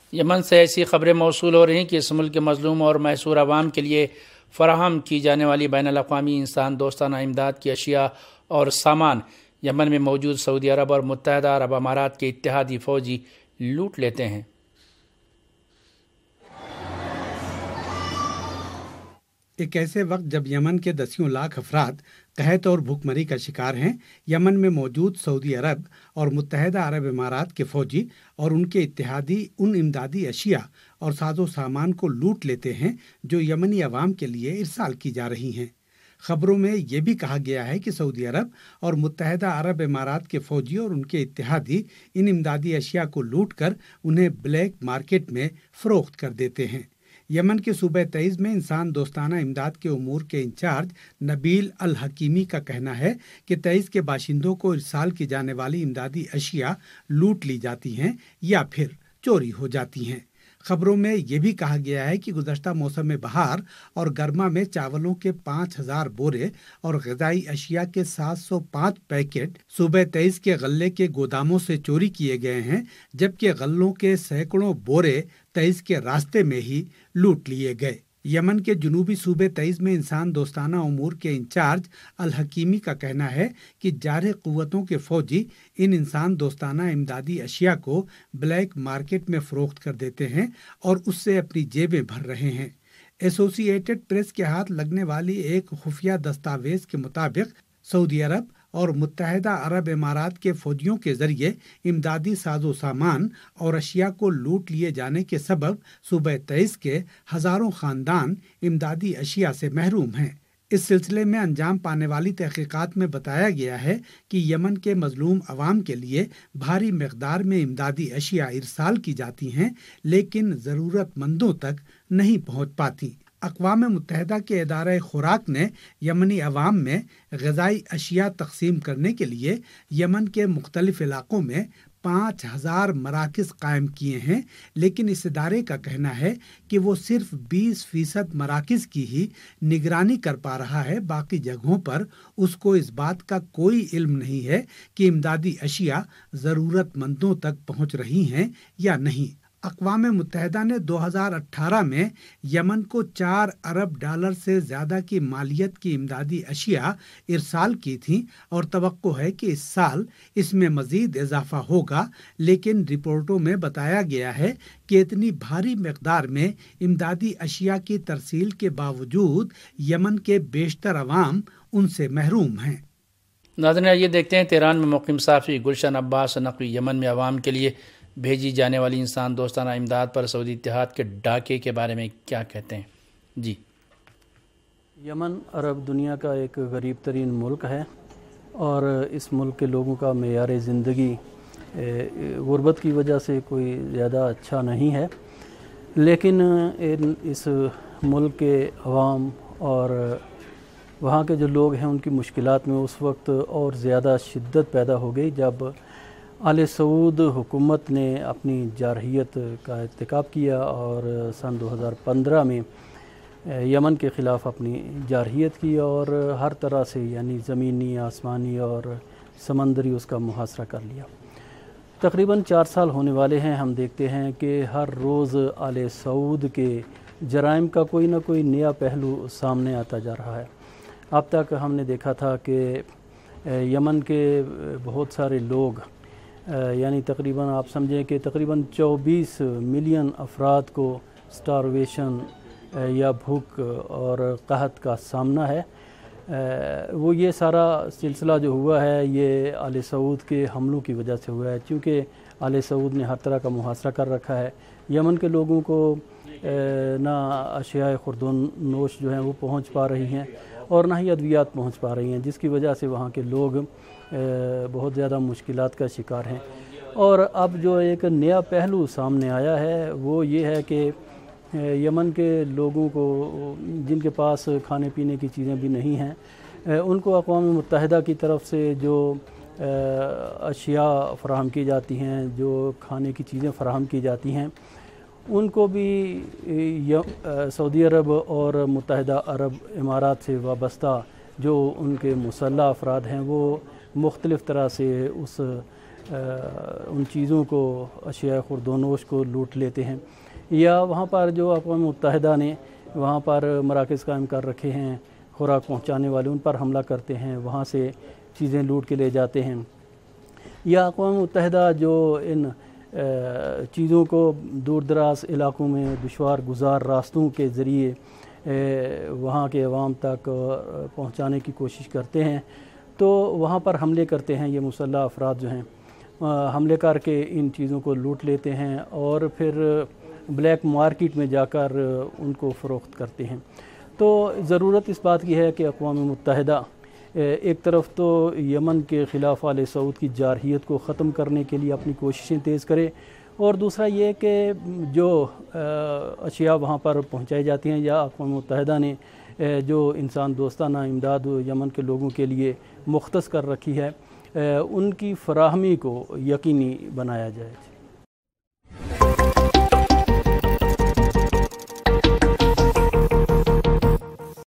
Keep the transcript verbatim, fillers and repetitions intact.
یمن سے ایسی خبریں موصول ہو رہی ہیں کہ اس ملک کے مظلوم اور محصور عوام کے لیے فراہم کی جانے والی بین الاقوامی انسان دوستانہ امداد کی اشیاء اور سامان یمن میں موجود سعودی عرب اور متحدہ عرب امارات کے اتحادی فوجی لوٹ لیتے ہیں۔ ایک ایسے وقت جب یمن کے دسیوں لاکھ افراد قحط اور بھوک مری کا شکار ہیں، یمن میں موجود سعودی عرب اور متحدہ عرب امارات کے فوجی اور ان کے اتحادی ان امدادی اشیاء اور ساز و سامان کو لوٹ لیتے ہیں جو یمنی عوام کے لیے ارسال کی جا رہی ہیں۔ خبروں میں یہ بھی کہا گیا ہے کہ سعودی عرب اور متحدہ عرب امارات کے فوجی اور ان کے اتحادی ان امدادی اشیاء کو لوٹ کر انہیں بلیک مارکیٹ میں فروخت کر دیتے ہیں۔ یمن کے صوبہ تعز میں انسان دوستانہ امداد کے امور کے انچارج نبیل الحکیمی کا کہنا ہے کہ تعز کے باشندوں کو ارسال کی جانے والی امدادی اشیاء لوٹ لی جاتی ہیں یا پھر چوری ہو جاتی ہیں۔ خبروں میں یہ بھی کہا گیا ہے کہ گزشتہ موسم بہار اور گرما میں چاولوں کے پانچ ہزار بورے اور غذائی اشیاء کے سات سو پانچ پیکٹ صوبہ تعز کے غلے کے گوداموں سے چوری کیے گئے ہیں، جبکہ غلوں کے سینکڑوں بورے تعز کے راستے میں ہی لوٹ لیے گئے۔ یمن کے جنوبی صوبے تعز میں انسان دوستانہ امور کے انچارج الحکیمی کا کہنا ہے کہ جارح قوتوں کے فوجی ان انسان دوستانہ امدادی اشیاء کو بلیک مارکیٹ میں فروخت کر دیتے ہیں اور اس سے اپنی جیبیں بھر رہے ہیں۔ ایسوسی ایٹڈ پریس کے ہاتھ لگنے والی ایک خفیہ دستاویز کے مطابق سعودی عرب اور متحدہ عرب امارات کے فوجیوں کے ذریعے امدادی ساز و سامان اور اشیاء کو لوٹ لیے جانے کے سبب صوبہ تعز کے ہزاروں خاندان امدادی اشیاء سے محروم ہیں۔ اس سلسلے میں انجام پانے والی تحقیقات میں بتایا گیا ہے کہ یمن کے مظلوم عوام کے لیے بھاری مقدار میں امدادی اشیاء ارسال کی جاتی ہیں، لیکن ضرورت مندوں تک نہیں پہنچ پاتی۔ اقوام متحدہ کے ادارہ خوراک نے یمنی عوام میں غذائی اشیاء تقسیم کرنے کے لیے یمن کے مختلف علاقوں میں پانچ ہزار مراکز قائم کیے ہیں، لیکن اس ادارے کا کہنا ہے کہ وہ صرف بیس فیصد مراکز کی ہی نگرانی کر پا رہا ہے۔ باقی جگہوں پر اس کو اس بات کا کوئی علم نہیں ہے کہ امدادی اشیاء ضرورت مندوں تک پہنچ رہی ہیں یا نہیں۔ اقوام متحدہ نے دو ہزار اٹھارہ میں یمن کو چار ارب ڈالر سے زیادہ کی مالیت کی امدادی اشیاء ارسال کی تھیں اور توقع ہے کہ اس سال اس میں مزید اضافہ ہوگا، لیکن رپورٹوں میں بتایا گیا ہے کہ اتنی بھاری مقدار میں امدادی اشیاء کی ترسیل کے باوجود یمن کے بیشتر عوام ان سے محروم ہیں۔ ناظرین، یہ دیکھتے ہیں تہران میں مقیم صحافی گلشن عباس نقوی یمن میں عوام کے لیے بھیجی جانے والی انسان دوستانہ امداد پر سعودی اتحاد کے ڈاکے کے بارے میں کیا کہتے ہیں۔ جی، یمن عرب دنیا کا ایک غریب ترین ملک ہے اور اس ملک کے لوگوں کا معیار زندگی غربت کی وجہ سے کوئی زیادہ اچھا نہیں ہے، لیکن اس ملک کے عوام اور وہاں کے جو لوگ ہیں ان کی مشکلات میں اس وقت اور زیادہ شدت پیدا ہو گئی جب آل سعود حکومت نے اپنی جارحیت کا ارتکاب کیا اور سن دو ہزار پندرہ میں یمن کے خلاف اپنی جارحیت کی اور ہر طرح سے یعنی زمینی، آسمانی اور سمندری اس کا محاصرہ کر لیا۔ تقریباً چار سال ہونے والے ہیں، ہم دیکھتے ہیں کہ ہر روز آل سعود کے جرائم کا کوئی نہ کوئی نیا پہلو سامنے آتا جا رہا ہے۔ اب تک ہم نے دیکھا تھا کہ یمن کے بہت سارے لوگ یعنی تقریباً آپ سمجھیں کہ تقریباً چوبیس ملین افراد کو سٹارویشن یا بھوک اور قحط کا سامنا ہے۔ وہ یہ سارا سلسلہ جو ہوا ہے یہ آل سعود کے حملوں کی وجہ سے ہوا ہے، چونکہ آل سعود نے ہر طرح کا محاصرہ کر رکھا ہے۔ یمن کے لوگوں کو نہ اشیاء خوردون نوش جو ہیں وہ پہنچ پا رہی ہیں اور نہ ہی ادویات پہنچ پا رہی ہیں، جس کی وجہ سے وہاں کے لوگ بہت زیادہ مشکلات کا شکار ہیں۔ اور اب جو ایک نیا پہلو سامنے آیا ہے وہ یہ ہے کہ یمن کے لوگوں کو جن کے پاس کھانے پینے کی چیزیں بھی نہیں ہیں ان کو اقوام متحدہ کی طرف سے جو اشیاء فراہم کی جاتی ہیں، جو کھانے کی چیزیں فراہم کی جاتی ہیں، ان کو بھی سعودی عرب اور متحدہ عرب امارات سے وابستہ جو ان کے مسلح افراد ہیں وہ مختلف طرح سے اس ان چیزوں کو اشیاء خوردونوش کو لوٹ لیتے ہیں، یا وہاں پر جو اقوام متحدہ نے وہاں پر مراکز قائم کر رکھے ہیں خوراک پہنچانے والے، ان پر حملہ کرتے ہیں، وہاں سے چیزیں لوٹ کے لے جاتے ہیں، یا اقوام متحدہ جو ان چیزوں کو دور دراز علاقوں میں دشوار گزار راستوں کے ذریعے وہاں کے عوام تک پہنچانے کی کوشش کرتے ہیں، تو وہاں پر حملے کرتے ہیں یہ مسلح افراد جو ہیں، حملے کر کے ان چیزوں کو لوٹ لیتے ہیں اور پھر بلیک مارکیٹ میں جا کر ان کو فروخت کرتے ہیں۔ تو ضرورت اس بات کی ہے کہ اقوام متحدہ ایک طرف تو یمن کے خلاف آل سعود کی جارحیت کو ختم کرنے کے لیے اپنی کوششیں تیز کرے، اور دوسرا یہ کہ جو اشیاء وہاں پر پہنچائی جاتی ہیں یا اقوام متحدہ نے جو انسان دوستانہ امداد یمن کے لوگوں کے لیے مختص کر رکھی ہے، ان کی فراہمی کو یقینی بنایا جائے۔